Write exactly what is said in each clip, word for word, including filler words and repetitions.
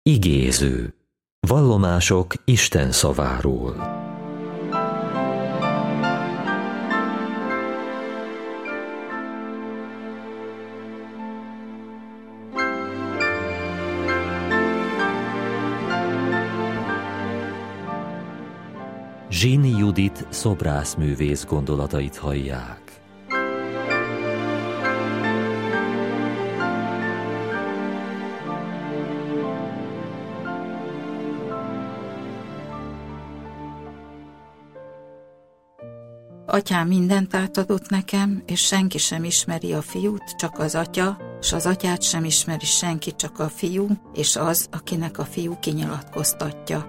Igéző. Vallomások Isten szaváról. Zsini Judit szobrászművész gondolatait hallják. Atyám mindent átadott nekem, és senki sem ismeri a fiút, csak az atya, s az atyát sem ismeri senki, csak a fiú, és az, akinek a fiú kinyilatkoztatja.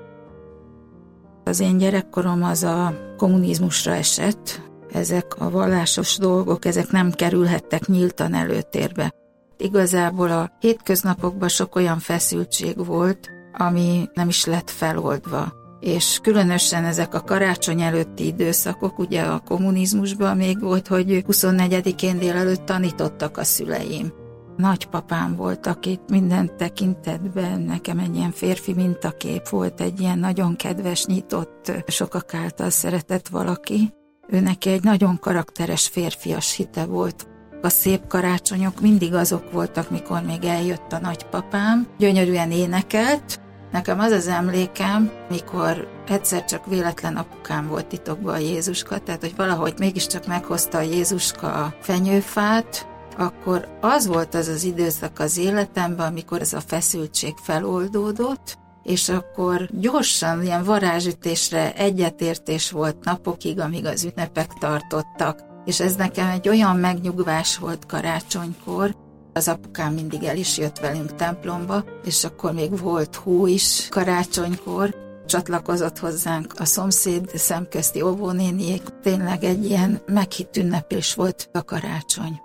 Az én gyerekkorom az a kommunizmusra esett. Ezek a vallásos dolgok, ezek nem kerülhettek nyíltan előtérbe. Igazából a hétköznapokban sok olyan feszültség volt, ami nem is lett feloldva. És különösen ezek a karácsony előtti időszakok, ugye a kommunizmusban még volt, hogy huszonnegyedikén délelőtt tanítottak a szüleim. Nagypapám volt, aki minden tekintetben nekem egy ilyen férfi mintakép volt, egy ilyen nagyon kedves, nyitott, sokak által szeretett valaki. Ő neki egy nagyon karakteres férfias hite volt. A szép karácsonyok mindig azok voltak, mikor még eljött a nagypapám. Gyönyörűen énekelt. Nekem az az emlékem, mikor egyszer csak véletlen apukám volt titokban a Jézuska, tehát hogy valahogy mégiscsak meghozta a Jézuska a fenyőfát, akkor az volt az az időszak az életemben, amikor ez a feszültség feloldódott, és akkor gyorsan ilyen varázsütésre egyetértés volt napokig, amíg az ünnepek tartottak. És ez nekem egy olyan megnyugvás volt karácsonykor. Az apukám mindig el is jött velünk templomba, és akkor még volt hó is karácsonykor. Csatlakozott hozzánk a szomszéd szemközti óvónéniék. Tényleg egy ilyen meghitt ünnepés volt a karácsony.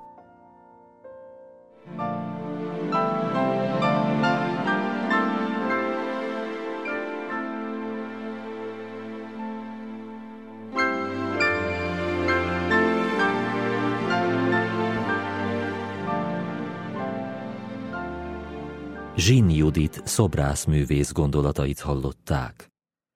Zsini Judit szobrászművész gondolatait hallották.